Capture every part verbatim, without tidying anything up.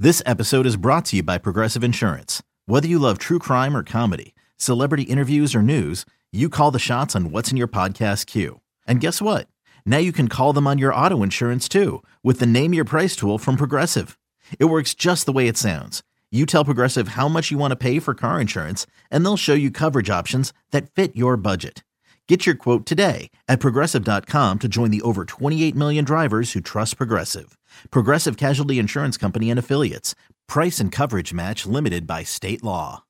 This episode is brought to you by Progressive Insurance. Whether you love true crime or comedy, celebrity interviews or news, you call the shots on what's in your podcast queue. And guess what? Now you can call them on your auto insurance too with the Name Your Price tool from Progressive. It works just the way it sounds. You tell Progressive how much you want to pay for car insurance, and they'll show you coverage options that fit your budget. Get your quote today at Progressive dot com to join the over twenty-eight million drivers who trust Progressive. Progressive Casualty Insurance Company and Affiliates. Price and coverage match limited by state law.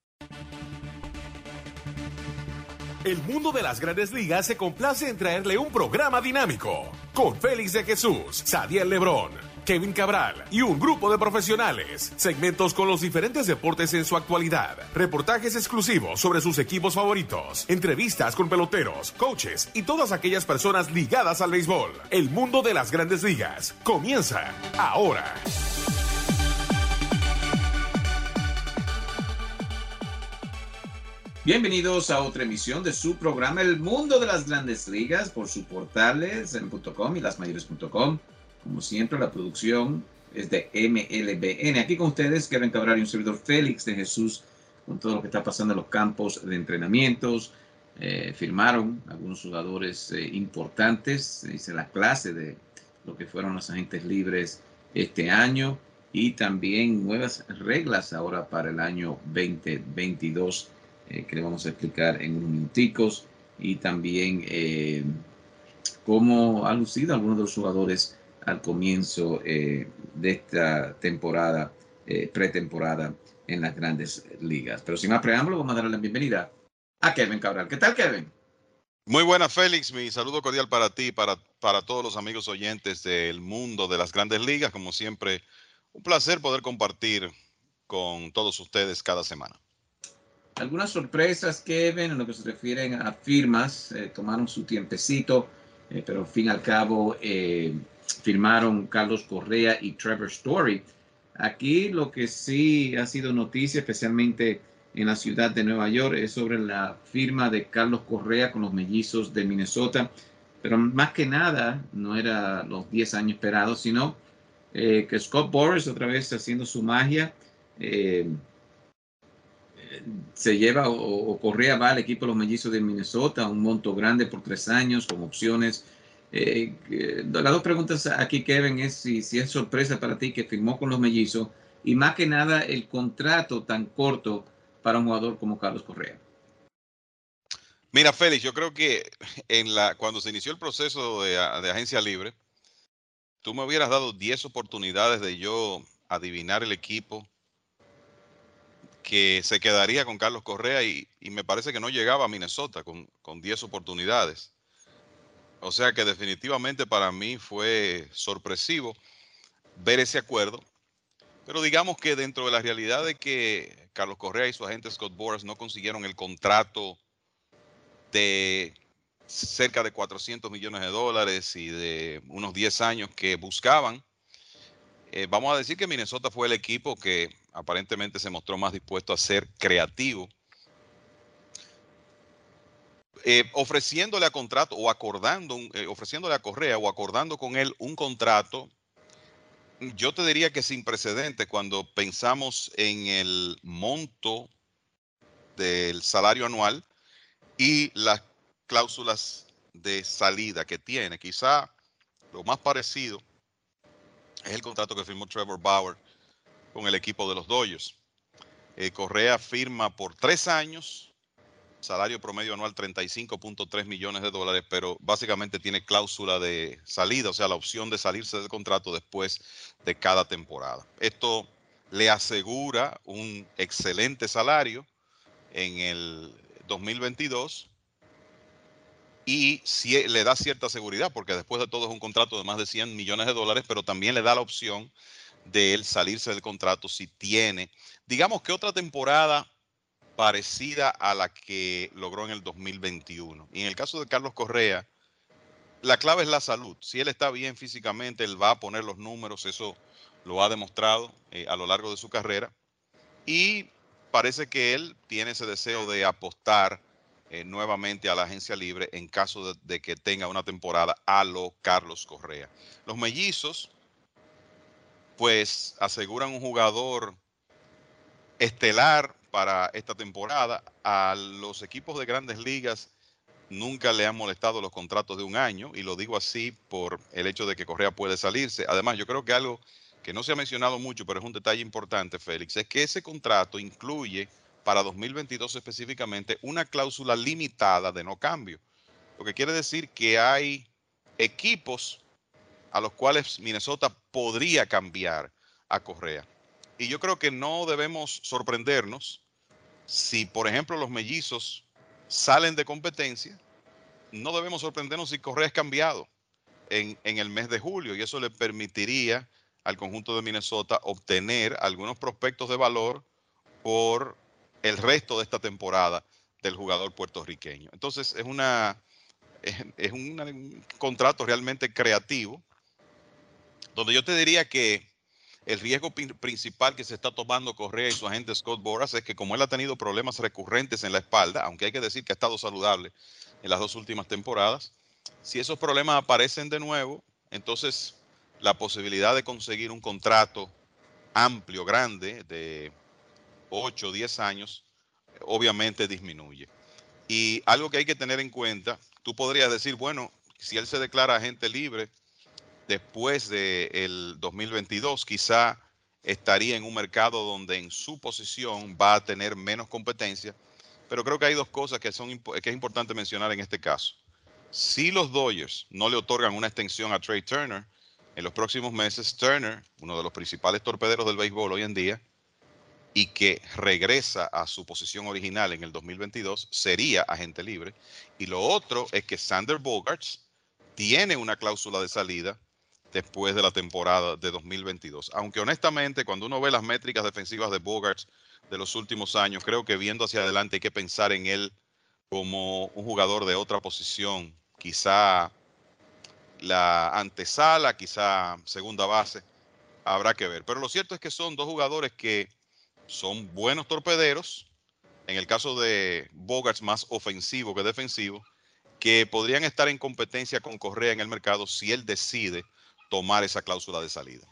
El mundo de las Grandes Ligas se complace en traerle un programa dinámico con Félix de Jesús, Sadiel Lebrón, Kevin Cabral y un grupo de profesionales. Segmentos con los diferentes deportes en su actualidad. Reportajes exclusivos sobre sus equipos favoritos. Entrevistas con peloteros, coaches y todas aquellas personas ligadas al béisbol. El mundo de las Grandes Ligas comienza ahora. Bienvenidos a otra emisión de su programa El Mundo de las Grandes Ligas por sus portales en punto com y lasmayores punto com. Como siempre, la producción es de M L B N. Aquí con ustedes, Kevin Cabral y un servidor Félix de Jesús, con todo lo que está pasando en los campos de entrenamientos. Eh, firmaron algunos jugadores eh, importantes. Se hizo la clase de lo que fueron los agentes libres este año y también nuevas reglas ahora para el año veinte veintidós. Eh, que le vamos a explicar en unos minuticos, y también eh, cómo han lucido algunos de los jugadores al comienzo eh, de esta temporada, eh, pretemporada en las Grandes Ligas. Pero sin más preámbulo, vamos a darle la bienvenida a Kevin Cabral. ¿Qué tal, Kevin? Muy buenas, Félix. Mi saludo cordial para ti y para, para todos los amigos oyentes del mundo de las Grandes Ligas. Como siempre, un placer poder compartir con todos ustedes cada semana. Algunas sorpresas, Kevin, en lo que se refieren a firmas. Eh, tomaron su tiempecito, eh, pero al fin y al cabo eh, firmaron Carlos Correa y Trevor Story. Aquí lo que sí ha sido noticia, especialmente en la ciudad de Nueva York, es sobre la firma de Carlos Correa con los Mellizos de Minnesota. Pero más que nada, no era los diez años esperados, sino eh, que Scott Boras, otra vez haciendo su magia, eh, se lleva o, o Correa va al equipo de los Mellizos de Minnesota, un monto grande por tres años con opciones. Eh, eh, las dos preguntas aquí, Kevin, es si, si es sorpresa para ti que firmó con los Mellizos, y más que nada el contrato tan corto para un jugador como Carlos Correa. Mira, Félix, yo creo que en la, cuando se inició el proceso de, de agencia libre, tú me hubieras dado diez oportunidades de yo adivinar el equipo que se quedaría con Carlos Correa, y, y me parece que no llegaba a Minnesota con, con diez oportunidades. O sea que definitivamente para mí fue sorpresivo ver ese acuerdo. Pero digamos que dentro de la realidad de que Carlos Correa y su agente Scott Boras no consiguieron el contrato de cerca de cuatrocientos millones de dólares y de unos diez años que buscaban, Eh, vamos a decir que Minnesota fue el equipo que aparentemente se mostró más dispuesto a ser creativo, eh, ofreciéndole a contrato o acordando, eh, ofreciéndole a Correa o acordando con él un contrato, yo te diría que sin precedentes cuando pensamos en el monto del salario anual y las cláusulas de salida que tiene. Quizá lo más parecido es el contrato que firmó Trevor Bauer con el equipo de los Dodgers. Eh, Correa firma por tres años, salario promedio anual treinta y cinco punto tres millones de dólares, pero básicamente tiene cláusula de salida, o sea, la opción de salirse del contrato después de cada temporada. Esto le asegura un excelente salario en el dos mil veintidós y si, le da cierta seguridad, porque después de todo es un contrato de más de cien millones de dólares, pero también le da la opción de él salirse del contrato si tiene, digamos que otra temporada parecida a la que logró en el dos mil veintiuno. Y en el caso de Carlos Correa, la clave es la salud. Si él está bien físicamente, él va a poner los números, eso lo ha demostrado eh, a lo largo de su carrera. Y parece que él tiene ese deseo de apostar eh, nuevamente a la agencia libre en caso de, de que tenga una temporada a lo Carlos Correa. Los Mellizos pues aseguran un jugador estelar para esta temporada. A los equipos de grandes ligas nunca le han molestado los contratos de un año, y lo digo así por el hecho de que Correa puede salirse. Además, yo creo que algo que no se ha mencionado mucho, pero es un detalle importante, Félix, es que ese contrato incluye para dos mil veintidós específicamente una cláusula limitada de no cambio, lo que quiere decir que hay equipos a los cuales Minnesota podría cambiar a Correa. Y yo creo que no debemos sorprendernos si, por ejemplo, los Mellizos salen de competencia. No debemos sorprendernos si Correa es cambiado en, en el mes de julio, y eso le permitiría al conjunto de Minnesota obtener algunos prospectos de valor por el resto de esta temporada del jugador puertorriqueño. Entonces es una es, es una, un contrato realmente creativo, donde yo te diría que el riesgo principal que se está tomando Correa y su agente Scott Boras es que, como él ha tenido problemas recurrentes en la espalda, aunque hay que decir que ha estado saludable en las dos últimas temporadas, si esos problemas aparecen de nuevo, entonces la posibilidad de conseguir un contrato amplio, grande, de ocho o diez años, obviamente disminuye. Y algo que hay que tener en cuenta, tú podrías decir, bueno, si él se declara agente libre después del dos mil veintidós, quizá estaría en un mercado donde en su posición va a tener menos competencia, pero creo que hay dos cosas que, son, que es importante mencionar en este caso. Si los Dodgers no le otorgan una extensión a Trey Turner en los próximos meses, Turner, uno de los principales torpederos del béisbol hoy en día, y que regresa a su posición original en el dos mil veintidós, sería agente libre. Y lo otro es que Xander Bogaerts tiene una cláusula de salida después de la temporada de dos mil veintidós. Aunque honestamente, cuando uno ve las métricas defensivas de Bogaerts de los últimos años, creo que viendo hacia adelante hay que pensar en él como un jugador de otra posición, quizá la antesala, quizá segunda base, habrá que ver. Pero lo cierto es que son dos jugadores que son buenos torpederos, en el caso de Bogaerts más ofensivo que defensivo, que podrían estar en competencia con Correa en el mercado si él decide tomar esa cláusula de salida.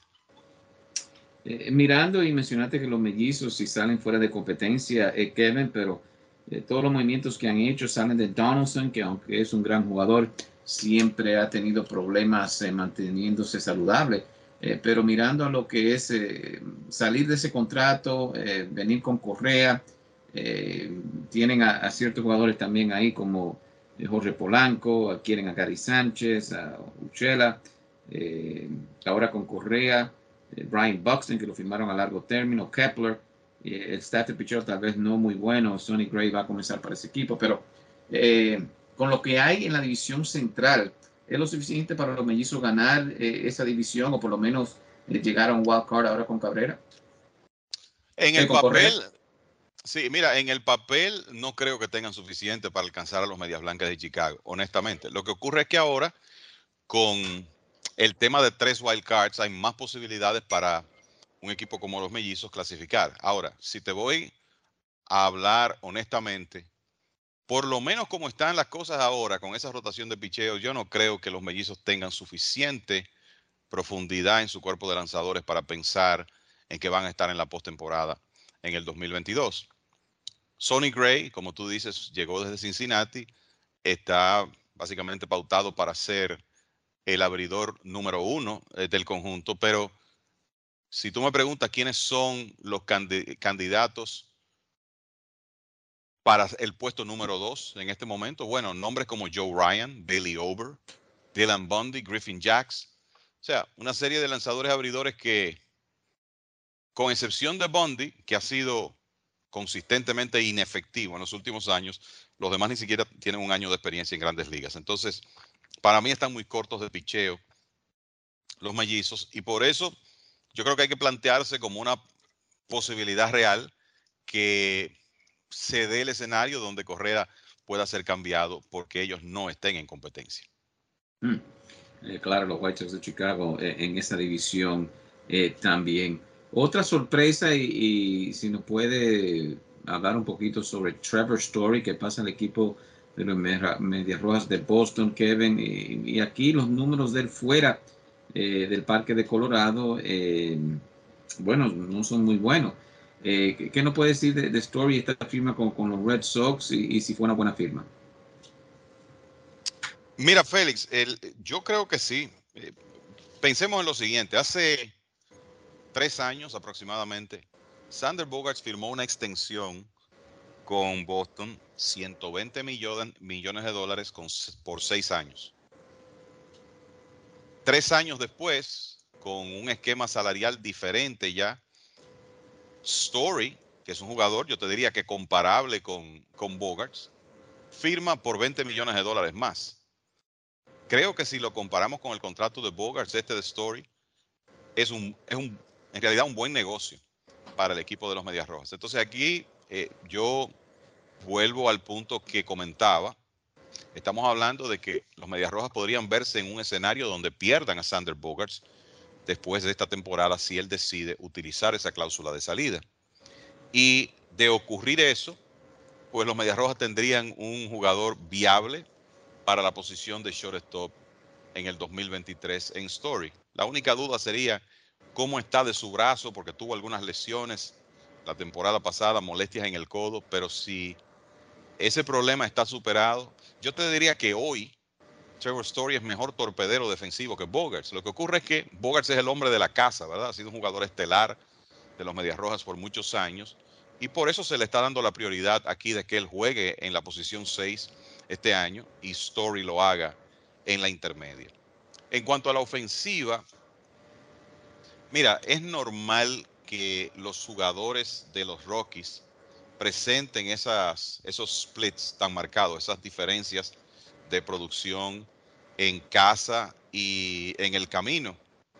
Eh, mirando, y mencionaste que los Mellizos si salen fuera de competencia, eh, Kevin, pero eh, todos los movimientos que han hecho salen de Donaldson, que aunque es un gran jugador, siempre ha tenido problemas eh, manteniéndose saludable. Eh, pero mirando a lo que es eh, salir de ese contrato, eh, venir con Correa, eh, tienen a, a ciertos jugadores también ahí como eh, Jorge Polanco, quieren a Gary Sánchez, a Uchela, eh, ahora con Correa, eh, Brian Buxton, que lo firmaron a largo término, Kepler, eh, el staff de pitchers tal vez no muy bueno, Sonny Gray va a comenzar para ese equipo, pero eh, con lo que hay en la división central, ¿es lo suficiente para los Mellizos ganar eh, esa división, o por lo menos eh, llegar a un wild card ahora con Cabrera? En el papel, sí, mira, en el papel no creo que tengan suficiente para alcanzar a los Medias Blancas de Chicago, honestamente. Lo que ocurre es que ahora, con el tema de tres wild cards, hay más posibilidades para un equipo como los Mellizos clasificar. Ahora, si te voy a hablar honestamente, por lo menos como están las cosas ahora, con esa rotación de picheo, yo no creo que los Mellizos tengan suficiente profundidad en su cuerpo de lanzadores para pensar en que van a estar en la postemporada en el dos mil veintidós. Sonny Gray, como tú dices, llegó desde Cincinnati, está básicamente pautado para ser el abridor número uno del conjunto, pero si tú me preguntas quiénes son los candidatos para el puesto número dos en este momento, bueno, nombres como Joe Ryan, Bailey Ober, Dylan Bundy, Griffin Jax, o sea, una serie de lanzadores abridores que, con excepción de Bundy, que ha sido consistentemente inefectivo en los últimos años, los demás ni siquiera tienen un año de experiencia en grandes ligas. Entonces, para mí están muy cortos de picheo los Mellizos, y por eso yo creo que hay que plantearse como una posibilidad real que se dé el escenario donde Correa pueda ser cambiado porque ellos no estén en competencia. Mm. Eh, claro, los White Sox de Chicago eh, en esa división eh, también. Otra sorpresa, y, y si nos puede hablar un poquito sobre Trevor Story, que pasa al equipo de los Medias Rojas de Boston, Kevin, y, y aquí los números de él fuera eh, del Parque de Colorado, eh, bueno, no son muy buenos. Eh, ¿qué, ¿Qué nos puede decir de, de Story, esta firma con, con los Red Sox y, y si fue una buena firma? Mira, Félix, el, yo creo que sí. Eh, pensemos en lo siguiente. Hace tres años aproximadamente, Sander Bogaerts firmó una extensión con Boston, ciento veinte millones, millones de dólares con, por seis años. Tres años después, con un esquema salarial diferente ya, Story, que es un jugador, yo te diría que comparable con, con Bogaerts, firma por veinte millones de dólares más. Creo que si lo comparamos con el contrato de Bogaerts, este de Story, es, un, es un, en realidad un buen negocio para el equipo de los Medias Rojas. Entonces aquí eh, yo vuelvo al punto que comentaba. Estamos hablando de que los Medias Rojas podrían verse en un escenario donde pierdan a Sander Bogaerts después de esta temporada si él decide utilizar esa cláusula de salida. Y de ocurrir eso, pues los Medias Rojas tendrían un jugador viable para la posición de shortstop en el dos mil veintitrés en Story. La única duda sería cómo está de su brazo, porque tuvo algunas lesiones la temporada pasada, molestias en el codo, pero si ese problema está superado, yo te diría que hoy Trevor Story es mejor torpedero defensivo que Bogaerts. Lo que ocurre es que Bogaerts es el hombre de la casa, ¿verdad? Ha sido un jugador estelar de los Medias Rojas por muchos años y por eso se le está dando la prioridad aquí de que él juegue en la posición seis este año y Story lo haga en la intermedia. En cuanto a la ofensiva, mira, es normal que los jugadores de los Rockies presenten esas, esos splits tan marcados, esas diferencias de producción en casa y en el camino.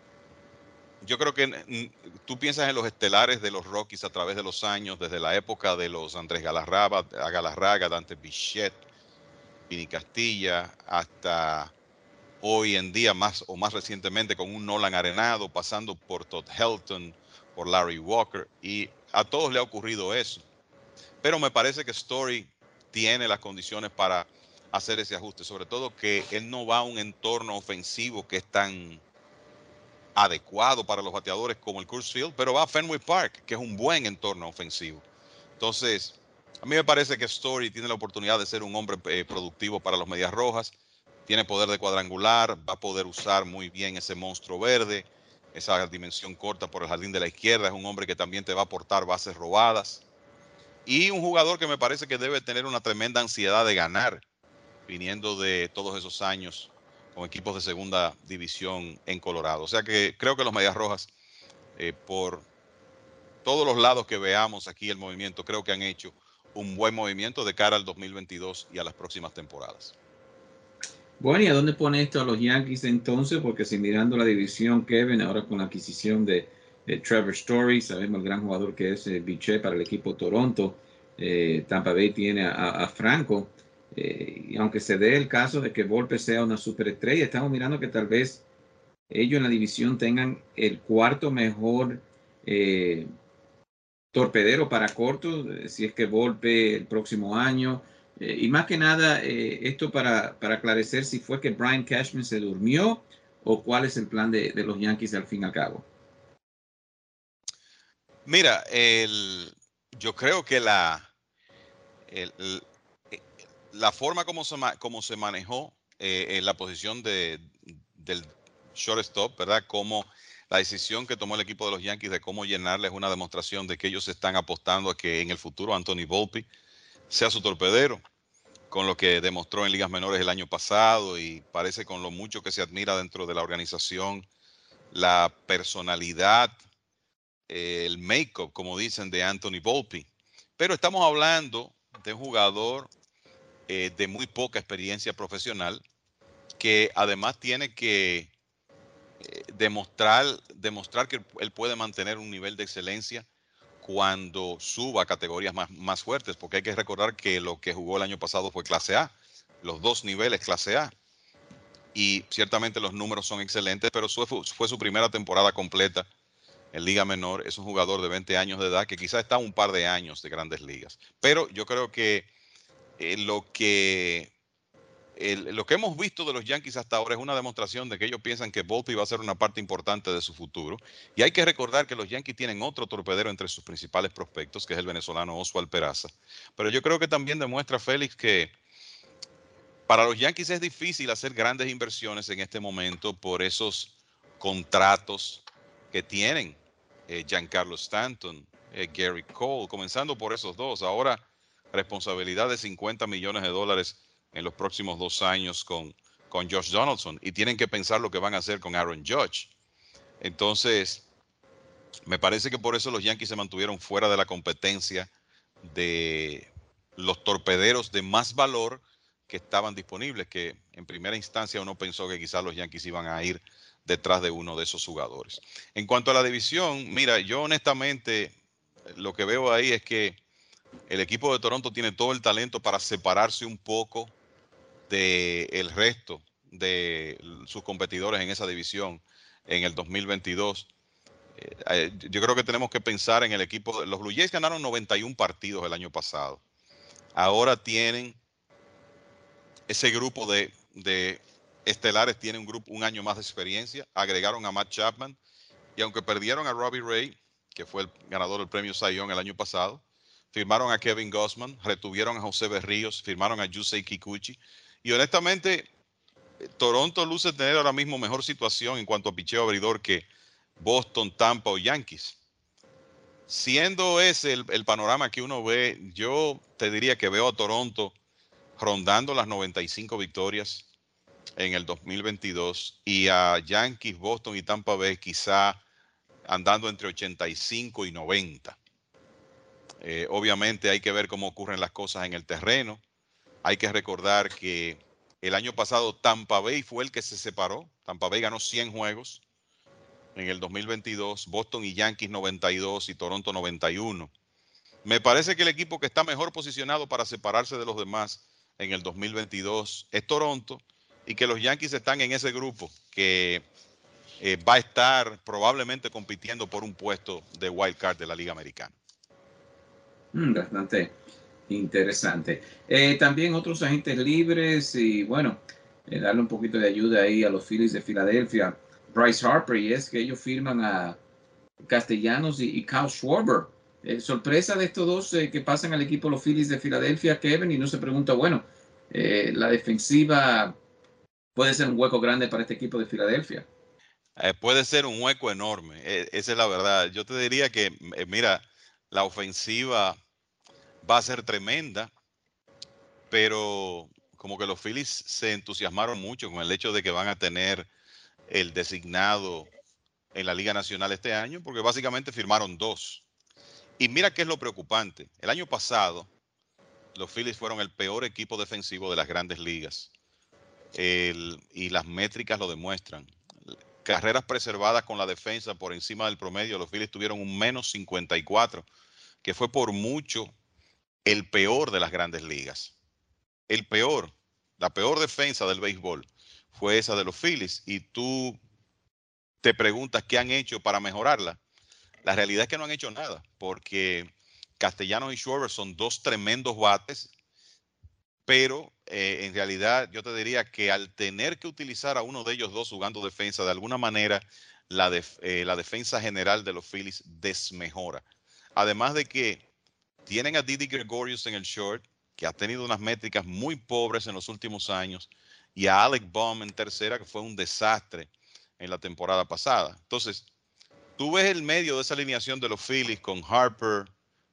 Yo creo que mm, tú piensas en los estelares de los Rockies a través de los años, desde la época de los Andrés Galarraga, Galarraga, Dante Bichette, Pini Castilla, hasta hoy en día más o más recientemente con un Nolan Arenado, pasando por Todd Helton, por Larry Walker, y a todos le ha ocurrido eso. Pero me parece que Story tiene las condiciones para hacer ese ajuste, sobre todo que él no va a un entorno ofensivo que es tan adecuado para los bateadores como el Coors Field, pero va a Fenway Park, que es un buen entorno ofensivo. Entonces, a mí me parece que Story tiene la oportunidad de ser un hombre eh, productivo para los Medias Rojas, tiene poder de cuadrangular, va a poder usar muy bien ese monstruo verde, esa dimensión corta por el jardín de la izquierda, es un hombre que también te va a aportar bases robadas. Y un jugador que me parece que debe tener una tremenda ansiedad de ganar, viniendo de todos esos años con equipos de segunda división en Colorado. O sea que creo que los Medias Rojas, eh, por todos los lados que veamos aquí el movimiento, creo que han hecho un buen movimiento de cara al dos mil veintidós y a las próximas temporadas. Bueno, ¿y a dónde pone esto a los Yankees entonces? Porque si mirando la división, Kevin, ahora con la adquisición de, de Trevor Story, sabemos el gran jugador que es eh, Bichette para el equipo Toronto, eh, Tampa Bay tiene a, a Franco, eh, y aunque se dé el caso de que Volpe sea una superestrella, estamos mirando que tal vez ellos en la división tengan el cuarto mejor eh, torpedero para cortos, eh, si es que Volpe el próximo año. Eh, y más que nada, eh, esto para, para aclarecer si fue que Brian Cashman se durmió o cuál es el plan de, de los Yankees al fin y al cabo. Mira, el, yo creo que la, el, el, la forma como se, como se manejó eh, en la posición de, del shortstop, ¿verdad? Como la decisión que tomó el equipo de los Yankees de cómo llenarles una demostración de que ellos están apostando a que en el futuro Anthony Volpe sea su torpedero, con lo que demostró en ligas menores el año pasado y parece con lo mucho que se admira dentro de la organización, la personalidad, eh, el make-up, como dicen, de Anthony Volpe. Pero estamos hablando de un jugador eh, de muy poca experiencia profesional que además tiene que eh, demostrar, demostrar que él puede mantener un nivel de excelencia cuando suba a categorías más, más fuertes, porque hay que recordar que lo que jugó el año pasado fue clase A, los dos niveles clase A, y ciertamente los números son excelentes, pero fue, fue su primera temporada completa en Liga Menor. Es un jugador de veinte años de edad que quizás está un par de años de Grandes Ligas, pero yo creo que eh, lo que el, lo que hemos visto de los Yankees hasta ahora es una demostración de que ellos piensan que Volpe va a ser una parte importante de su futuro. Y hay que recordar que los Yankees tienen otro torpedero entre sus principales prospectos, que es el venezolano Oswald Peraza. Pero yo creo que también demuestra, Félix, que para los Yankees es difícil hacer grandes inversiones en este momento por esos contratos que tienen eh, Giancarlo Stanton, eh, Gary Cole, comenzando por esos dos. Ahora, responsabilidad de cincuenta millones de dólares en los próximos dos años con, con Josh Donaldson. Y tienen que pensar lo que van a hacer con Aaron Judge. Entonces, me parece que por eso los Yankees se mantuvieron fuera de la competencia de los torpederos de más valor que estaban disponibles, que en primera instancia uno pensó que quizás los Yankees iban a ir detrás de uno de esos jugadores. En cuanto a la división, mira, yo honestamente lo que veo ahí es que el equipo de Toronto tiene todo el talento para separarse un poco del resto de sus competidores en esa división en el dos mil veintidós. Eh, yo creo que tenemos que pensar en el equipo. Los Blue Jays ganaron noventa y uno partidos el año pasado. Ahora tienen ese grupo de, de estelares, tiene un grupo un año más de experiencia. Agregaron a Matt Chapman y aunque perdieron a Robbie Ray, que fue el ganador del premio Cy Young el año pasado, firmaron a Kevin Gausman, retuvieron a José Berríos, firmaron a Yusei Kikuchi y honestamente Toronto luce tener ahora mismo mejor situación en cuanto a picheo abridor que Boston, Tampa o Yankees. Siendo ese el, el panorama que uno ve, yo te diría que veo a Toronto rondando las noventa y cinco victorias en el dos mil veintidós y a Yankees, Boston y Tampa Bay quizá andando entre ochenta y cinco y noventa. Eh, obviamente hay que ver cómo ocurren las cosas en el terreno. Hay que recordar que el año pasado Tampa Bay fue el que se separó. Tampa Bay ganó cien juegos en el dos mil veintidós, Boston y Yankees noventa y dos y Toronto noventa y uno. Me parece que el equipo que está mejor posicionado para separarse de los demás en el dos mil veintidós es Toronto y que los Yankees están en ese grupo que eh, va a estar probablemente compitiendo por un puesto de wild card de la Liga Americana. Mm, bastante interesante. Eh, también otros agentes libres y bueno, eh, darle un poquito de ayuda ahí a los Phillies de Filadelfia. Bryce Harper, y es que ellos firman a Castellanos y, y Kyle Schwarber. Eh, sorpresa de estos dos eh, que pasan al equipo los Phillies de Filadelfia, Kevin, y no se pregunta, bueno, eh, la defensiva puede ser un hueco grande para este equipo de Filadelfia. Eh, puede ser un hueco enorme, eh, esa es la verdad. Yo te diría que, eh, mira, la ofensiva va a ser tremenda, pero como que los Phillies se entusiasmaron mucho con el hecho de que van a tener el designado en la Liga Nacional este año, porque básicamente firmaron dos. Y mira qué es lo preocupante. El año pasado, los Phillies fueron el peor equipo defensivo de las grandes ligas. El, y las métricas lo demuestran. Carreras preservadas con la defensa por encima del promedio, los Phillies tuvieron un menos cincuenta y cuatro, que fue por mucho el peor de las grandes ligas. El peor, la peor defensa del béisbol fue esa de los Phillies y tú te preguntas qué han hecho para mejorarla. La realidad es que no han hecho nada porque Castellanos y Schwarber son dos tremendos bates, pero eh, en realidad yo te diría que al tener que utilizar a uno de ellos dos jugando defensa, de alguna manera la, def, eh, la defensa general de los Phillies desmejora. Además de que tienen a Didi Gregorius en el short, que ha tenido unas métricas muy pobres en los últimos años, y a Alec Bohm en tercera, que fue un desastre en la temporada pasada. Entonces, tú ves el medio de esa alineación de los Phillies con Harper,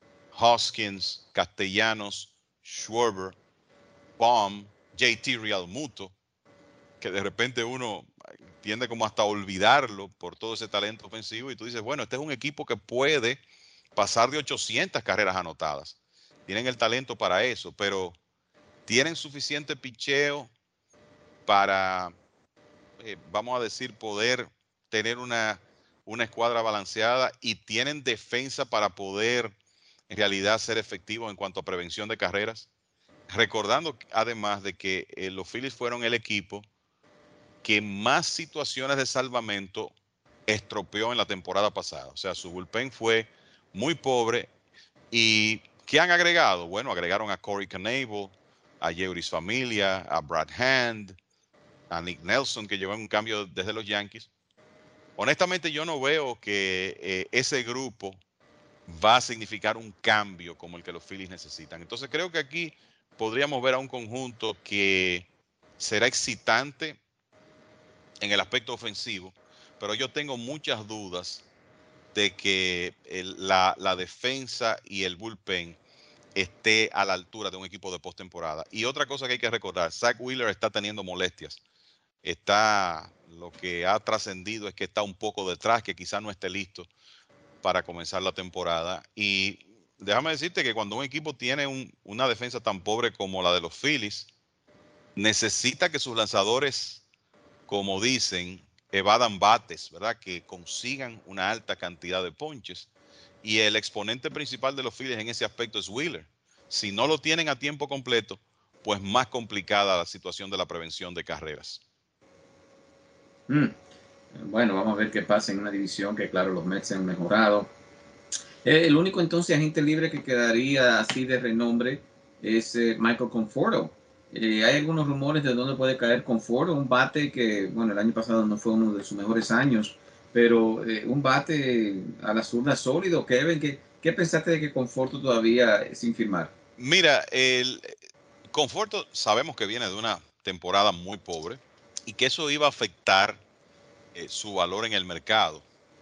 Hoskins, Castellanos, Schwarber, Bohm, J T Realmuto, que de repente uno tiende como hasta a olvidarlo por todo ese talento ofensivo y tú dices, bueno, este es un equipo que puede pasar de ochocientas carreras anotadas. Tienen el talento para eso, pero tienen suficiente picheo para, eh, vamos a decir, poder tener una, una escuadra balanceada y tienen defensa para poder en realidad ser efectivos en cuanto a prevención de carreras. Recordando además de que eh, los Phillies fueron el equipo que más situaciones de salvamento estropeó en la temporada pasada. O sea, su bullpen fue muy pobre. ¿Y qué han agregado? Bueno, agregaron a Corey Knebel, a Yeuris Familia, a Brad Hand, a Nick Nelson, que llevó un cambio desde los Yankees. Honestamente, yo no veo que eh, ese grupo va a significar un cambio como el que los Phillies necesitan. Entonces creo que aquí podríamos ver a un conjunto que será excitante en el aspecto ofensivo, pero yo tengo muchas dudas de que el, la, la defensa y el bullpen esté a la altura de un equipo de postemporada. Y otra cosa que hay que recordar, Zach Wheeler está teniendo molestias. Está, lo que ha trascendido es que está un poco detrás, que quizás no esté listo para comenzar la temporada. Y déjame decirte que cuando un equipo tiene un, una defensa tan pobre como la de los Phillies, necesita que sus lanzadores, como dicen, evadan bates, ¿verdad? Que consigan una alta cantidad de ponches. Y el exponente principal de los Phillies en ese aspecto es Wheeler. Si no lo tienen a tiempo completo, pues más complicada la situación de la prevención de carreras. Mm. Bueno, vamos a ver qué pasa en una división que, claro, los Mets han mejorado. Eh, el único entonces agente libre que quedaría así de renombre es eh, Michael Conforto. Eh, hay algunos rumores de dónde puede caer Conforto, un bate que, bueno, el año pasado no fue uno de sus mejores años, pero eh, un bate a la zurda sólido. Kevin, ¿qué, qué pensaste de que Conforto todavía eh, sin firmar? Mira, el Conforto sabemos que viene de una temporada muy pobre y que eso iba a afectar eh, su valor en el mercado.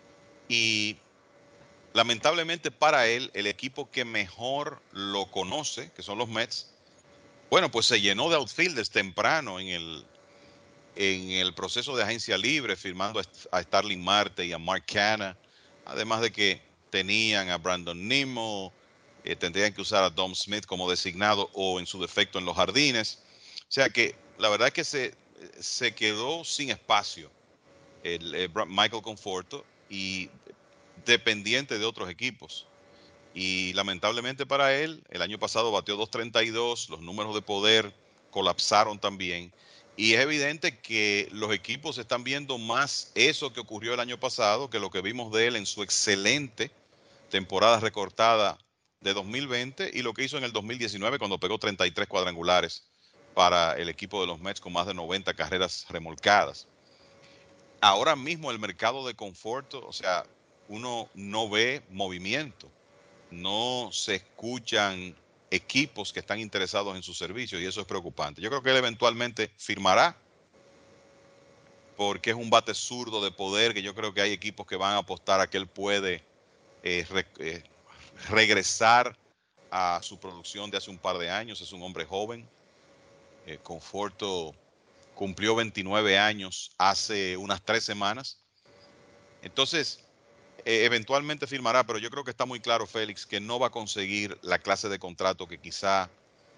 Y lamentablemente para él, el equipo que mejor lo conoce, que son los Mets, bueno, pues se llenó de outfielders temprano en el, en el proceso de agencia libre, firmando a Starling Marte y a Mark Canha, además de que tenían a Brandon Nimmo, eh, tendrían que usar a Dom Smith como designado o en su defecto en los jardines. O sea que la verdad es que se, se quedó sin espacio el, el Michael Conforto y dependiente de otros equipos. Y lamentablemente para él, el año pasado batió dos treinta y dos, los números de poder colapsaron también. Y es evidente que los equipos están viendo más eso que ocurrió el año pasado que lo que vimos de él en su excelente temporada recortada de dos mil veinte y lo que hizo en el dos mil diecinueve cuando pegó treinta y tres cuadrangulares para el equipo de los Mets con más de noventa carreras remolcadas. Ahora mismo el mercado de Conforto, o sea, uno no ve movimiento, no se escuchan equipos que están interesados en sus servicios y eso es preocupante. Yo creo que él eventualmente firmará porque es un bate zurdo de poder que yo creo que hay equipos que van a apostar a que él puede eh, re, eh, regresar a su producción de hace un par de años. Es un hombre joven. Eh, Conforto cumplió veintinueve años hace unas tres semanas. Entonces, eh, eventualmente firmará, pero yo creo que está muy claro, Félix, que no va a conseguir la clase de contrato que quizá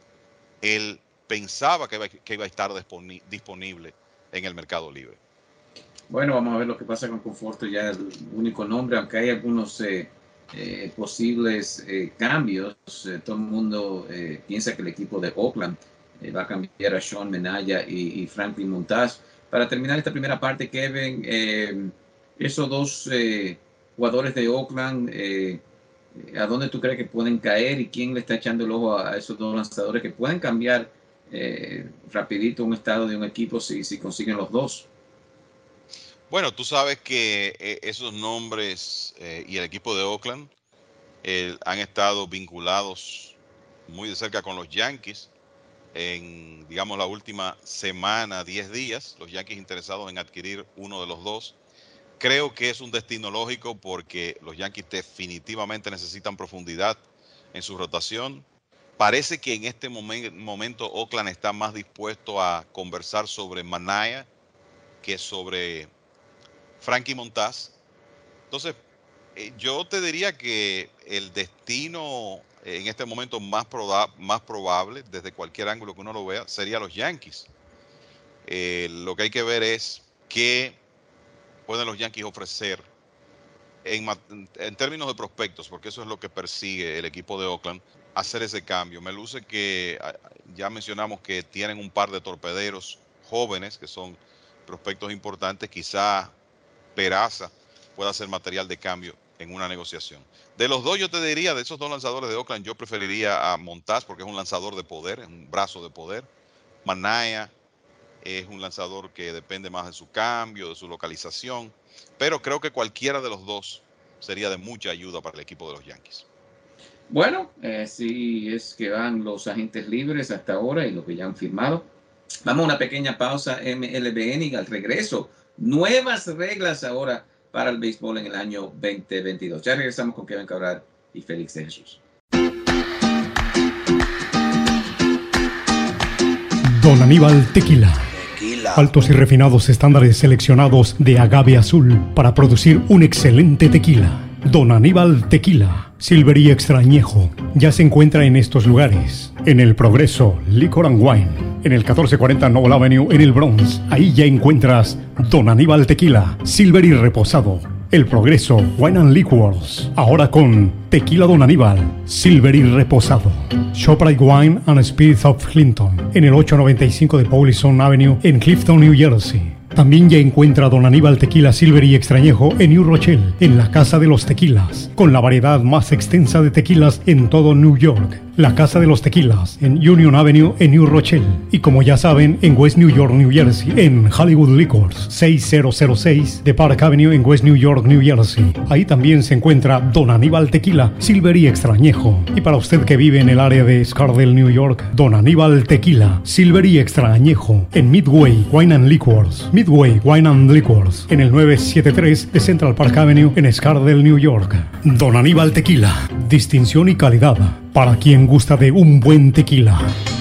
él pensaba que iba, que iba a estar disponible en el mercado libre. Bueno, vamos a ver lo que pasa con Conforto, ya el único nombre, aunque hay algunos eh, eh, posibles eh, cambios. Eh, todo el mundo eh, piensa que el equipo de Oakland eh, va a cambiar a Sean Menaya y, y Franklin Montaz. Para terminar esta primera parte, Kevin, eh, esos dos eh, jugadores de Oakland, eh, ¿a dónde tú crees que pueden caer y quién le está echando el ojo a, a esos dos lanzadores que pueden cambiar eh, rapidito un estado de un equipo si, si consiguen los dos? Bueno, tú sabes que eh, esos nombres eh, y el equipo de Oakland eh, han estado vinculados muy de cerca con los Yankees en, digamos, la última semana, diez días, los Yankees interesados en adquirir uno de los dos. Creo que es un destino lógico porque los Yankees definitivamente necesitan profundidad en su rotación. Parece que en este momen- momento Oakland está más dispuesto a conversar sobre Manaya que sobre Frankie Montaz. Entonces, eh, yo te diría que el destino eh, en este momento más, proba- más probable, desde cualquier ángulo que uno lo vea, sería los Yankees. Eh, lo que hay que ver es qué pueden los Yankees ofrecer en, en términos de prospectos, porque eso es lo que persigue el equipo de Oakland, hacer ese cambio. Me luce que ya mencionamos que tienen un par de torpederos jóvenes que son prospectos importantes. Quizá Peraza pueda ser material de cambio en una negociación. De los dos, yo te diría, de esos dos lanzadores de Oakland, yo preferiría a Montaz porque es un lanzador de poder, es un brazo de poder. Manaya es un lanzador que depende más de su cambio, de su localización, pero creo que cualquiera de los dos sería de mucha ayuda para el equipo de los Yankees. Bueno, así es que van los agentes libres hasta ahora y los que ya han firmado. Vamos a una pequeña pausa, M L B N, y al regreso, nuevas reglas ahora para el béisbol en el año veinte veintidós. Ya regresamos con Kevin Cabral y Félix de Jesús. Don Aníbal Tequila. Tequila. Altos y refinados estándares seleccionados de agave azul para producir un excelente tequila. Don Aníbal Tequila, Silver y Extrañejo, ya se encuentra en estos lugares. En El Progreso, Liquor and Wine, en el catorce cuarenta Noble Avenue en el Bronx. Ahí ya encuentras Don Aníbal Tequila, Silver y Reposado. El Progreso, Wine and Liquors, ahora con Tequila Don Aníbal, Silver y Reposado. ShopRite Wine and Spirits of Clinton, en el ochocientos noventa y cinco de Paulison Avenue en Clifton, New Jersey. También ya encuentra Don Aníbal Tequila Silver y Extrañejo en New Rochelle, en la Casa de los Tequilas, con la variedad más extensa de tequilas en todo New York. La Casa de los Tequilas en Union Avenue en New Rochelle. Y como ya saben, en West New York, New Jersey, en Hollywood Liquors, seis mil seis de Park Avenue en West New York, New Jersey. Ahí también se encuentra Don Aníbal Tequila Silver y Extrañejo. Y para usted que vive en el área de Scardale, New York, Don Aníbal Tequila Silver y Extrañejo en Midway Wine and Liquors. Midway Wine and Liquors en el novecientos setenta y tres de Central Park Avenue en Scardale, New York. Don Aníbal Tequila, distinción y calidad para quien gusta de un buen tequila.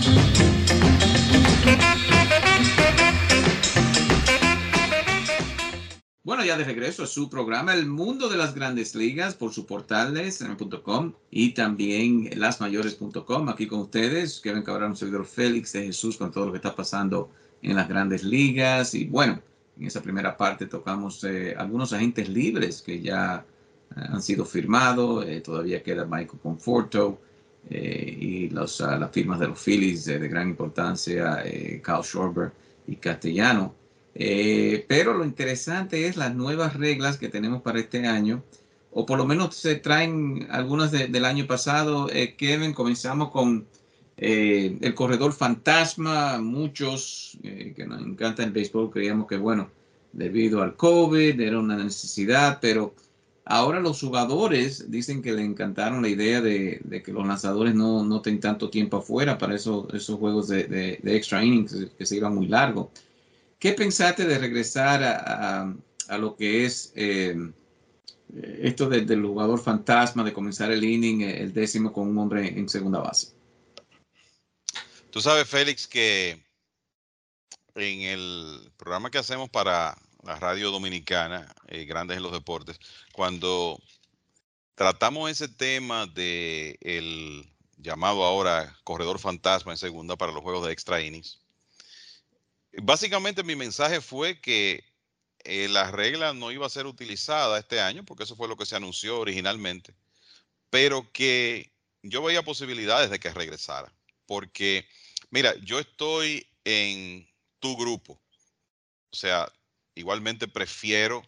Bueno, ya de regreso a su programa El Mundo de las Grandes Ligas por su portal de S M punto com y también las mayores punto com. Aquí con ustedes, Kevin Cabral, un servidor Félix de Jesús, con todo lo que está pasando en las Grandes Ligas. Y bueno, en esa primera parte tocamos eh, algunos agentes libres que ya eh, han sido firmados. Eh, todavía queda Michael Conforto. Eh, y los, uh, las firmas de los Phillies eh, de gran importancia, eh, Kyle Schwarber y Castellano. Eh, pero lo interesante es las nuevas reglas que tenemos para este año, o por lo menos se traen algunas de, del año pasado. Eh, Kevin, comenzamos con eh, el corredor fantasma. Muchos eh, que nos encanta el béisbol creíamos que, bueno, debido al COVID era una necesidad, pero ahora los jugadores dicen que le encantaron la idea de, de que los lanzadores no, no tengan tanto tiempo afuera para esos, esos juegos de, de, de extra innings que se iban muy largo. ¿Qué pensaste de regresar a, a, a lo que es eh, esto de, del jugador fantasma, de comenzar el inning, el décimo con un hombre en segunda base? Tú sabes, Félix, que en el programa que hacemos para la radio dominicana, eh, Grandes en los Deportes, cuando tratamos ese tema de el llamado ahora corredor fantasma en segunda para los juegos de extra innings, básicamente mi mensaje fue que eh, la regla no iba a ser utilizada este año, porque eso fue lo que se anunció originalmente, pero que yo veía posibilidades de que regresara, porque mira, yo estoy en tu grupo, o sea, igualmente prefiero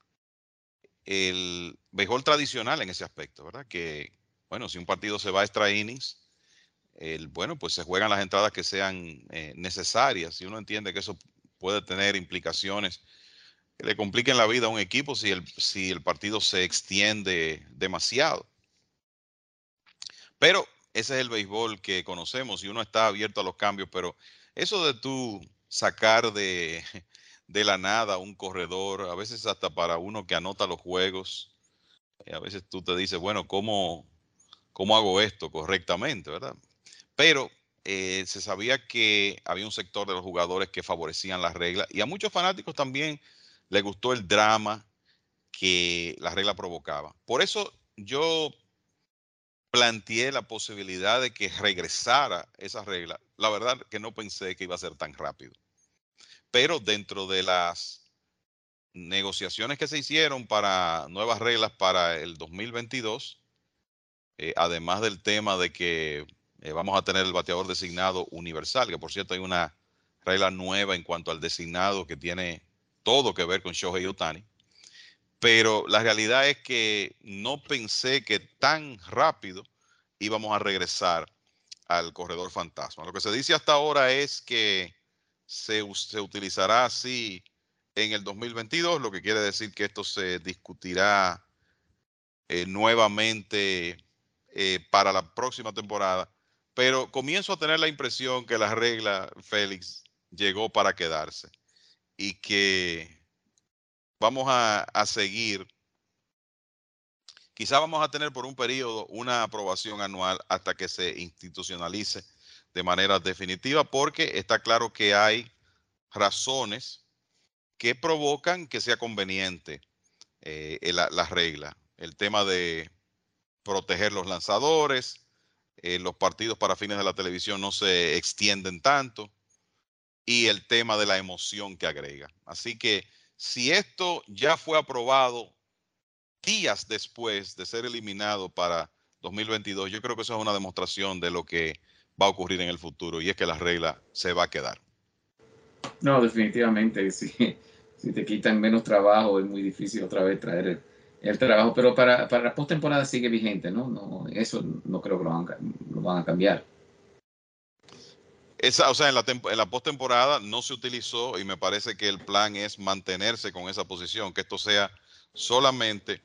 el béisbol tradicional en ese aspecto, ¿verdad? Que, bueno, si un partido se va a extra innings, el, bueno, pues se juegan las entradas que sean eh, necesarias. Y uno entiende que eso puede tener implicaciones que le compliquen la vida a un equipo si el, si el partido se extiende demasiado. Pero ese es el béisbol que conocemos y uno está abierto a los cambios, pero eso de tú sacar de... de la nada un corredor, a veces hasta para uno que anota los juegos, a veces tú te dices, bueno, ¿cómo, cómo hago esto correctamente, verdad? Pero eh, se sabía que había un sector de los jugadores que favorecían las reglas y a muchos fanáticos también les gustó el drama que la regla provocaba. Por eso yo planteé la posibilidad de que regresara esa regla. La verdad que no pensé que iba a ser tan rápido. Pero dentro de las negociaciones que se hicieron para nuevas reglas para el dos mil veintidós, eh, además del tema de que eh, vamos a tener el bateador designado universal, que por cierto hay una regla nueva en cuanto al designado que tiene todo que ver con Shohei Ohtani, pero la realidad es que no pensé que tan rápido íbamos a regresar al corredor fantasma. Lo que se dice hasta ahora es que se, se utilizará así en el dos mil veintidós, lo que quiere decir que esto se discutirá eh, nuevamente eh, para la próxima temporada, pero comienzo a tener la impresión que la regla, Félix, llegó para quedarse y que vamos a, a seguir. Quizá vamos a tener por un periodo una aprobación anual hasta que se institucionalice de manera definitiva, porque está claro que hay razones que provocan que sea conveniente eh, la, la regla. El tema de proteger los lanzadores, eh, los partidos para fines de la televisión no se extienden tanto, y el tema de la emoción que agrega. Así que si esto ya fue aprobado días después de ser eliminado para dos mil veintidós, yo creo que eso es una demostración de lo que va a ocurrir en el futuro, y es que la regla se va a quedar. No, definitivamente, sí. Si te quitan menos trabajo, es muy difícil otra vez traer el, el trabajo, pero para, para la postemporada sigue vigente, ¿no? No, eso no creo que lo van, lo van a cambiar. Esa, o sea, en la, en la postemporada no se utilizó, y me parece que el plan es mantenerse con esa posición, que esto sea solamente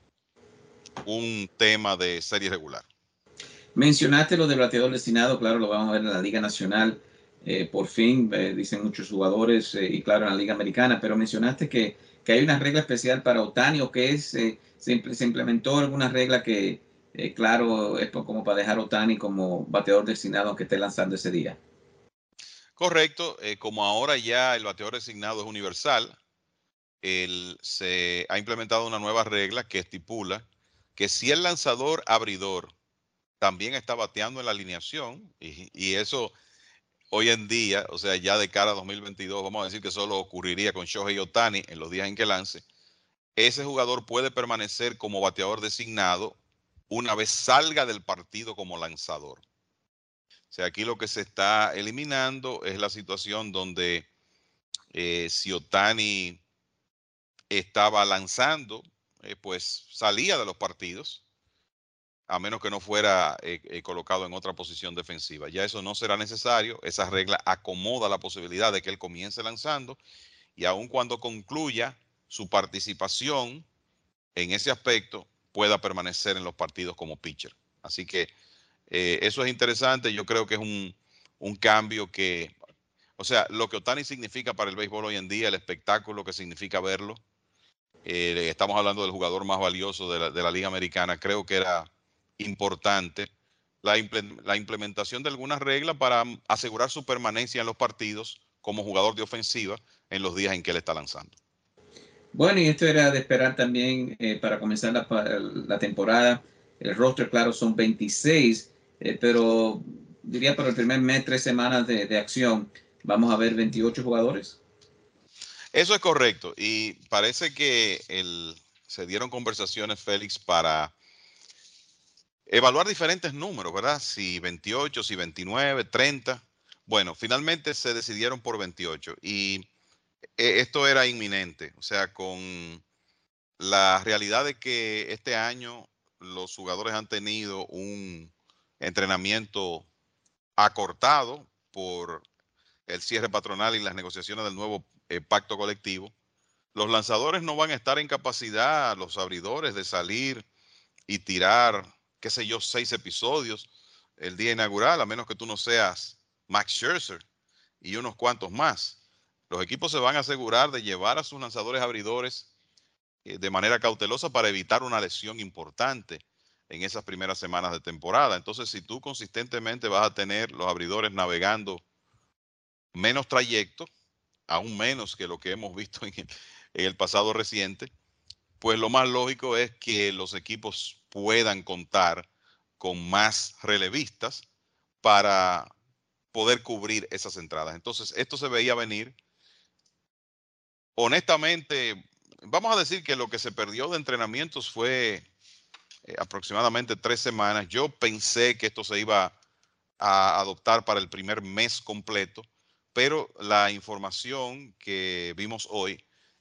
un tema de serie regular. Mencionaste lo del bateador destinado, claro, lo vamos a ver en la Liga Nacional, eh, por fin, eh, dicen muchos jugadores, eh, y claro, en la Liga Americana, pero mencionaste que, que hay una regla especial para Ohtani, o que es, eh, se, se implementó alguna regla que, eh, claro, es como para dejar a Ohtani como bateador destinado aunque esté lanzando ese día. Correcto, eh, como ahora ya el bateador designado es universal, el, se ha implementado una nueva regla que estipula que si el lanzador abridor también está bateando en la alineación, y, y eso hoy en día, o sea, ya de cara a dos mil veintidós, vamos a decir que solo ocurriría con Shohei Ohtani en los días en que lance, ese jugador puede permanecer como bateador designado una vez salga del partido como lanzador. O sea, aquí lo que se está eliminando es la situación donde eh, si Ohtani estaba lanzando, eh, pues salía de los partidos, a menos que no fuera eh, eh, colocado en otra posición defensiva. Ya eso no será necesario. Esa regla acomoda la posibilidad de que él comience lanzando, y aun cuando concluya su participación en ese aspecto, pueda permanecer en los partidos como pitcher. Así que eh, eso es interesante. Yo creo que es un, un cambio que, o sea, lo que Ohtani significa para el béisbol hoy en día, el espectáculo que significa verlo. Eh, estamos hablando del jugador más valioso de la, de la Liga Americana. Creo que era importante la, imple la implementación de algunas reglas para asegurar su permanencia en los partidos como jugador de ofensiva en los días en que él está lanzando. Bueno, y esto era de esperar también eh, para comenzar la, la temporada. El roster, claro, son veintiséis, eh, pero diría para el primer mes, tres semanas de, de acción, vamos a ver veintiocho jugadores. Eso es correcto, y parece que el, se dieron conversaciones, Félix, para evaluar diferentes números, ¿verdad? Si veintiocho, si veintinueve, treinta. Bueno, finalmente se decidieron por veintiocho, y esto era inminente. O sea, con la realidad de que este año los jugadores han tenido un entrenamiento acortado por el cierre patronal y las negociaciones del nuevo eh, pacto colectivo, los lanzadores no van a estar en capacidad, los abridores, de salir y tirar, qué sé yo, seis episodios el día inaugural, a menos que tú no seas Max Scherzer y unos cuantos más. Los equipos se van a asegurar de llevar a sus lanzadores abridores eh, de manera cautelosa para evitar una lesión importante en esas primeras semanas de temporada. Entonces, si tú consistentemente vas a tener los abridores navegando menos trayecto, aún menos que lo que hemos visto en el, en el pasado reciente, pues lo más lógico es que los equipos puedan contar con más relevistas para poder cubrir esas entradas. Entonces, esto se veía venir. Honestamente, vamos a decir que lo que se perdió de entrenamientos fue eh, aproximadamente tres semanas. Yo pensé que esto se iba a adoptar para el primer mes completo, pero la información que vimos hoy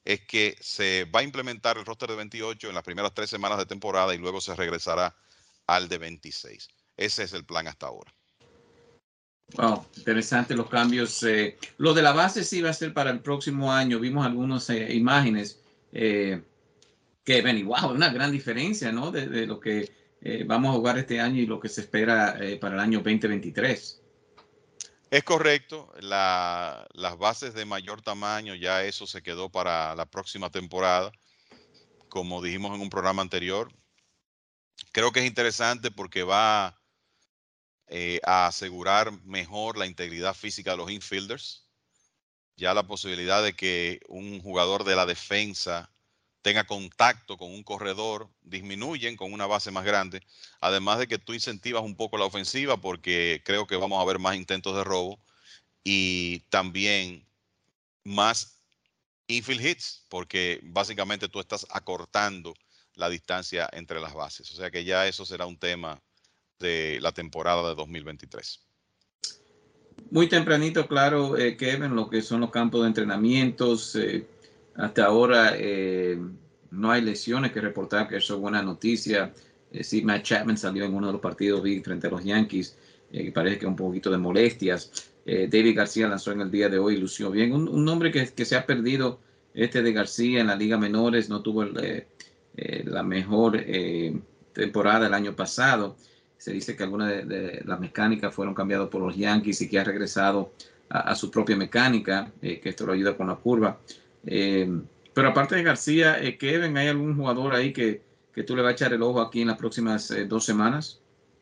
es que se va a implementar el roster de veintiocho en las primeras tres semanas de temporada y luego se regresará al de veintiséis. Ese es el plan hasta ahora. Wow, interesante los cambios. Eh, lo de la base sí va a ser para el próximo año. Vimos algunas eh, imágenes eh, que ven y wow, una gran diferencia, ¿no? De, de lo que eh, vamos a jugar este año y lo que se espera eh, para el año veinte veintitrés. Es correcto, la, las bases de mayor tamaño, ya eso se quedó para la próxima temporada. Como dijimos en un programa anterior, creo que es interesante porque va eh, a asegurar mejor la integridad física de los infielders. Ya la posibilidad de que un jugador de la defensa tenga contacto con un corredor disminuyen con una base más grande. Además de que tú incentivas un poco la ofensiva porque creo que vamos a ver más intentos de robo. Y también más infield hits, porque básicamente tú estás acortando la distancia entre las bases. O sea que ya eso será un tema de la temporada de dos mil veintitrés. Muy tempranito, claro, eh, Kevin, lo que son los campos de entrenamientos. Eh, hasta ahora eh, no hay lesiones que reportar, que eso es buena noticia. Eh, sí, Matt Chapman salió en uno de los partidos big frente a los Yankees, eh, parece que un poquito de molestias. Eh, David García lanzó en el día de hoy, lució bien. Un, un nombre que, que se ha perdido, este de García en la Liga Menores, no tuvo el, eh, eh, la mejor eh, temporada el año pasado. Se dice que algunas de, de las mecánicas fueron cambiadas por los Yankees y que ha regresado a, a su propia mecánica, eh, que esto lo ayuda con la curva. Eh, pero aparte de García, eh, Kevin, ¿hay algún jugador ahí que, que tú le vas a echar el ojo aquí en las próximas eh, dos semanas?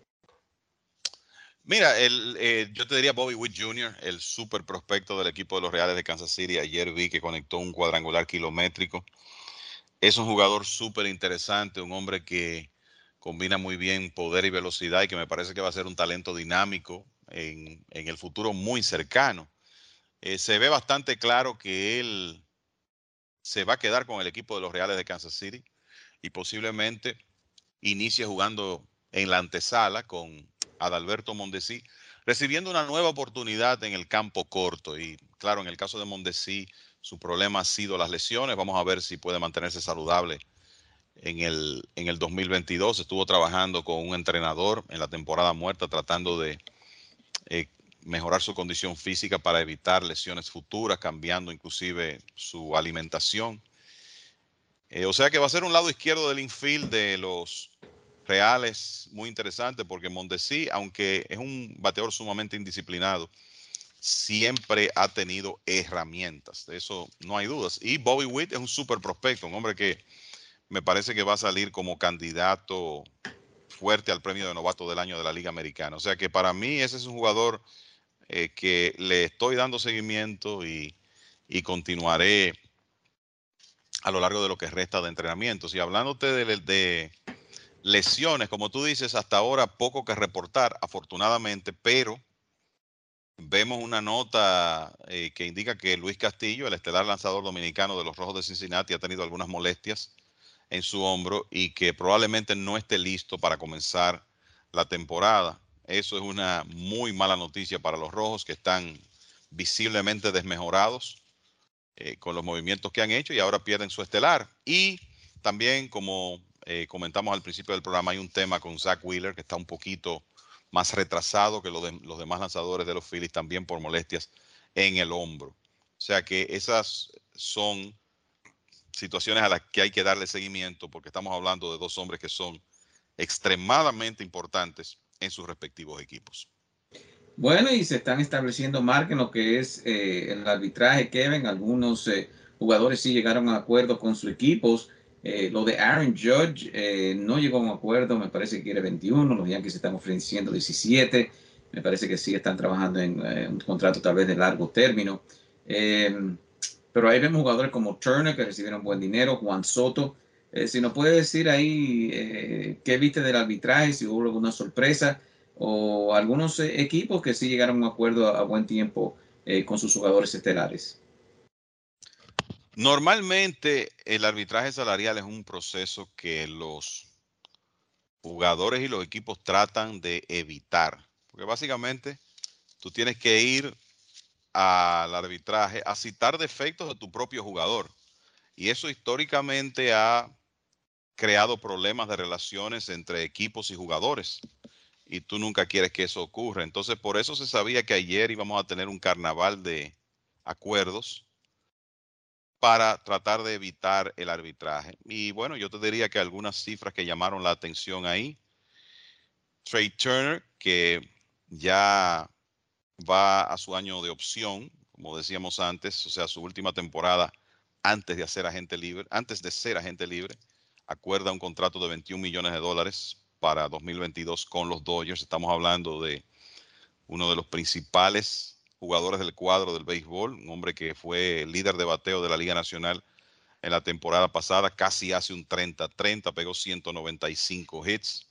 Mira, el, eh, yo te diría Bobby Witt junior, el super prospecto del equipo de los Reales de Kansas City. Ayer vi que conectó un cuadrangular kilométrico. Es un jugador súper interesante, un hombre que combina muy bien poder y velocidad y que me parece que va a ser un talento dinámico en, en el futuro muy cercano. Eh, se ve bastante claro que él se va a quedar con el equipo de los Reales de Kansas City y posiblemente inicie jugando en la antesala con Adalberto Mondesi, recibiendo una nueva oportunidad en el campo corto. Y claro, en el caso de Mondesi, su problema ha sido las lesiones. Vamos a ver si puede mantenerse saludable en el, en el dos mil veintidós. Estuvo trabajando con un entrenador en la temporada muerta, tratando de eh, mejorar su condición física para evitar lesiones futuras, cambiando inclusive su alimentación. Eh, o sea que va a ser un lado izquierdo del infield de los Reales muy interesante porque Mondesi, aunque es un bateador sumamente indisciplinado, siempre ha tenido herramientas. De eso no hay dudas. Y Bobby Witt es un súper prospecto, un hombre que me parece que va a salir como candidato fuerte al premio de novato del año de la Liga Americana. O sea que para mí ese es un jugador eh, que le estoy dando seguimiento y, y continuaré a lo largo de lo que resta de entrenamientos. Y hablándote de, de lesiones, como tú dices, hasta ahora poco que reportar, afortunadamente, pero vemos una nota eh, que indica que Luis Castillo, el estelar lanzador dominicano de los Rojos de Cincinnati, ha tenido algunas molestias en su hombro y que probablemente no esté listo para comenzar la temporada. Eso es una muy mala noticia para los Rojos, que están visiblemente desmejorados eh, con los movimientos que han hecho y ahora pierden su estelar. Y también, como eh, comentamos al principio del programa, hay un tema con Zach Wheeler que está un poquito más retrasado que los, de, los demás lanzadores de los Phillies, también por molestias en el hombro. O sea que esas son situaciones a las que hay que darle seguimiento porque estamos hablando de dos hombres que son extremadamente importantes en sus respectivos equipos. Bueno, y se están estableciendo marcas en lo que es eh, el arbitraje, Kevin. Algunos eh, jugadores sí llegaron a acuerdo con sus equipos. Eh, lo de Aaron Judge eh, no llegó a un acuerdo, me parece que quiere veintiuno, los Yankees están ofreciendo diecisiete, me parece que sí están trabajando en eh, un contrato tal vez de largo término. Eh, pero ahí vemos jugadores como Turner que recibieron buen dinero, Juan Soto. Eh, si nos puede decir ahí eh, qué viste del arbitraje, si hubo alguna sorpresa o algunos eh, equipos que sí llegaron a un acuerdo a, a buen tiempo eh, con sus jugadores estelares. Normalmente el arbitraje salarial es un proceso que los jugadores y los equipos tratan de evitar, porque básicamente tú tienes que ir al arbitraje a citar defectos de tu propio jugador. Y eso históricamente ha creado problemas de relaciones entre equipos y jugadores. Y tú nunca quieres que eso ocurra. Entonces, por eso se sabía que ayer íbamos a tener un carnaval de acuerdos para tratar de evitar el arbitraje. Y bueno, yo te diría que algunas cifras que llamaron la atención ahí. Trey Turner, que ya va a su año de opción, como decíamos antes, o sea, su última temporada antes de hacer agente libre, antes de ser agente libre, acuerda un contrato de veintiún millones de dólares para dos mil veintidós con los Dodgers. Estamos hablando de uno de los principales jugadores del cuadro del béisbol, un hombre que fue líder de bateo de la Liga Nacional en la temporada pasada, casi hace un treinta treinta, pegó ciento noventa y cinco hits.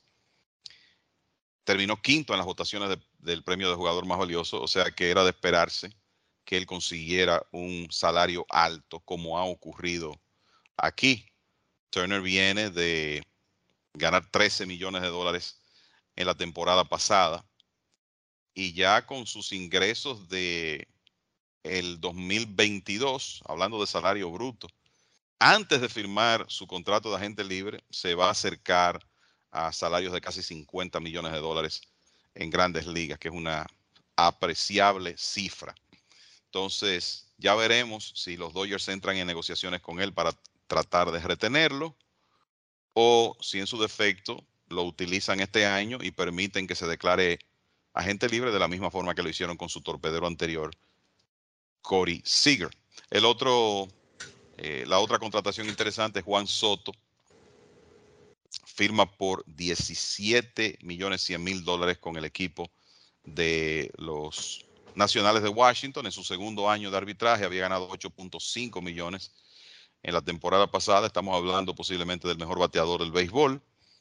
Terminó quinto en las votaciones de, del premio de jugador más valioso, o sea que era de esperarse que él consiguiera un salario alto como ha ocurrido aquí. Turner viene de ganar trece millones de dólares en la temporada pasada y ya con sus ingresos de el dos mil veintidós, hablando de salario bruto, antes de firmar su contrato de agente libre, se va a acercar a salarios de casi cincuenta millones de dólares en Grandes Ligas, que es una apreciable cifra. Entonces, ya veremos si los Dodgers entran en negociaciones con él para tratar de retenerlo o si en su defecto lo utilizan este año y permiten que se declare agente libre de la misma forma que lo hicieron con su torpedero anterior, Corey Seager. El otro, eh, la otra contratación interesante es Juan Soto. Firma por diecisiete millones cien mil dólares con el equipo de los Nacionales de Washington. En su segundo año de arbitraje había ganado ocho punto cinco millones en la temporada pasada. Estamos hablando posiblemente del mejor bateador del béisbol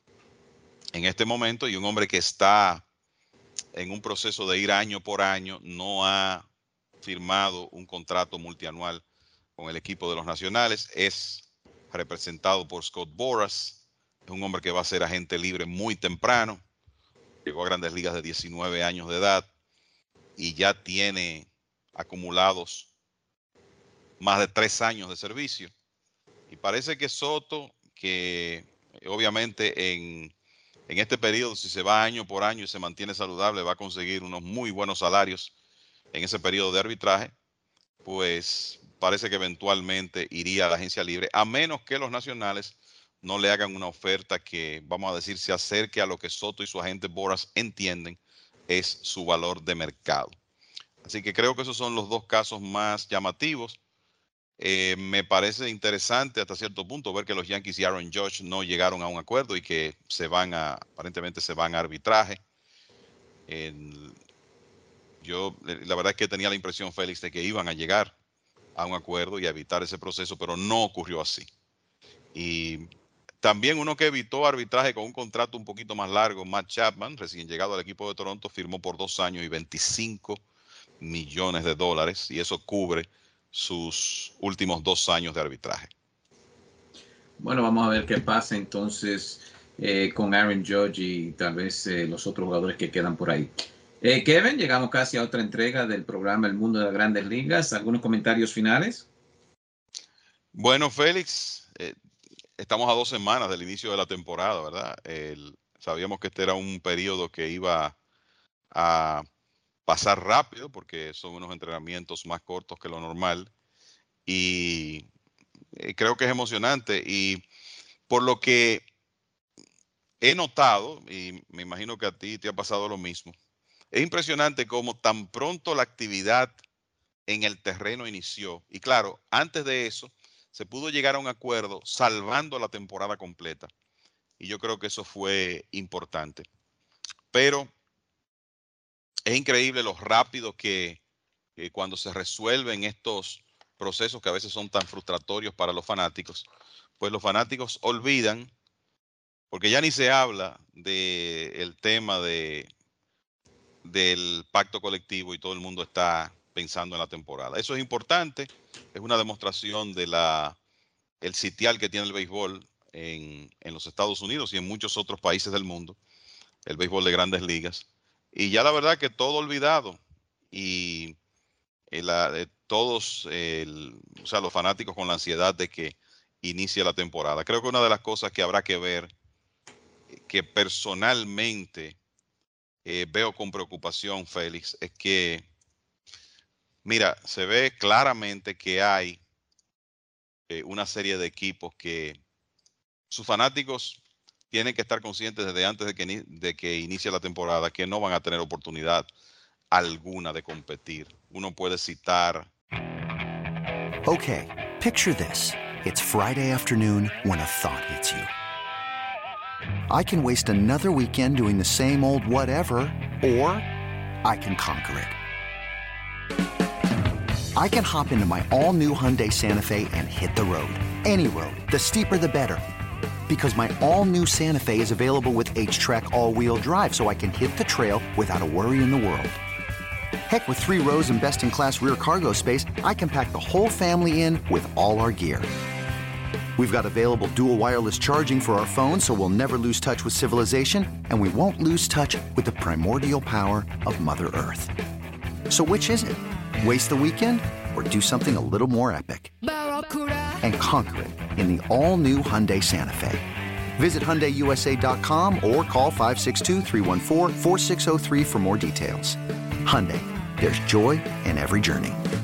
en este momento y un hombre que está en un proceso de ir año por año. No ha firmado un contrato multianual con el equipo de los Nacionales. Es representado por Scott Boras. Es un hombre que va a ser agente libre muy temprano. Llegó a Grandes Ligas de diecinueve años de edad y ya tiene acumulados más de tres años de servicio. Y parece que Soto, que obviamente en, en este periodo, si se va año por año y se mantiene saludable, va a conseguir unos muy buenos salarios en ese periodo de arbitraje, pues parece que eventualmente iría a la agencia libre, a menos que los Nacionales no le hagan una oferta que, vamos a decir, se acerque a lo que Soto y su agente Boras entienden es su valor de mercado. Así que creo que esos son los dos casos más llamativos. Eh, me parece interesante hasta cierto punto ver que los Yankees y Aaron Judge no llegaron a un acuerdo y que se van a, aparentemente se van a arbitraje. El, yo, la verdad es que tenía la impresión, Félix, de que iban a llegar a un acuerdo y a evitar ese proceso, pero no ocurrió así. Y también uno que evitó arbitraje con un contrato un poquito más largo, Matt Chapman, recién llegado al equipo de Toronto, firmó por dos años y veinticinco millones de dólares y eso cubre sus últimos dos años de arbitraje. Bueno, vamos a ver qué pasa entonces eh, con Aaron Judge y tal vez eh, los otros jugadores que quedan por ahí. Eh, Kevin, llegamos casi a otra entrega del programa El Mundo de las Grandes Ligas. ¿Algunos comentarios finales? Bueno, Félix, eh, estamos a dos semanas del inicio de la temporada, ¿verdad? El, sabíamos que este era un periodo que iba a pasar rápido porque son unos entrenamientos más cortos que lo normal y eh, creo que es emocionante y por lo que he notado, y me imagino que a ti te ha pasado lo mismo, es impresionante cómo tan pronto la actividad en el terreno inició y claro, antes de eso se pudo llegar a un acuerdo salvando la temporada completa y yo creo que eso fue importante, pero es increíble lo rápido que, que cuando se resuelven estos procesos que a veces son tan frustratorios para los fanáticos, pues los fanáticos olvidan, porque ya ni se habla del tema de, del pacto colectivo y todo el mundo está pensando en la temporada. Eso es importante, es una demostración de la, el sitial que tiene el béisbol en, en los Estados Unidos y en muchos otros países del mundo, el béisbol de Grandes Ligas. Y ya la verdad que todo olvidado y el, eh, todos, el, o sea, los fanáticos con la ansiedad de que inicie la temporada. Creo que una de las cosas que habrá que ver, que personalmente eh, veo con preocupación, Félix, es que, mira, se ve claramente que hay eh, una serie de equipos que sus fanáticos tienen que estar conscientes desde antes de que, de que inicie la temporada que no van a tener oportunidad alguna de competir. Uno puede citar. Okay, picture this. It's Friday afternoon when a thought hits you. I can waste another weekend doing the same old whatever, or I can conquer it. I can hop into my all-new Hyundai Santa Fe and hit the road. Any road. The steeper, the better. Because my all-new Santa Fe is available with H-Track all-wheel drive, so I can hit the trail without a worry in the world. Heck, with three rows and best-in-class rear cargo space, I can pack the whole family in with all our gear. We've got available dual wireless charging for our phones, so we'll never lose touch with civilization, and we won't lose touch with the primordial power of Mother Earth. So which is it? Waste the weekend or do something a little more epic? And conquer it in the all-new Hyundai Santa Fe. Visit Hyundai U S A dot com or call five six two, three one four, four six zero three for more details. Hyundai, there's joy in every journey.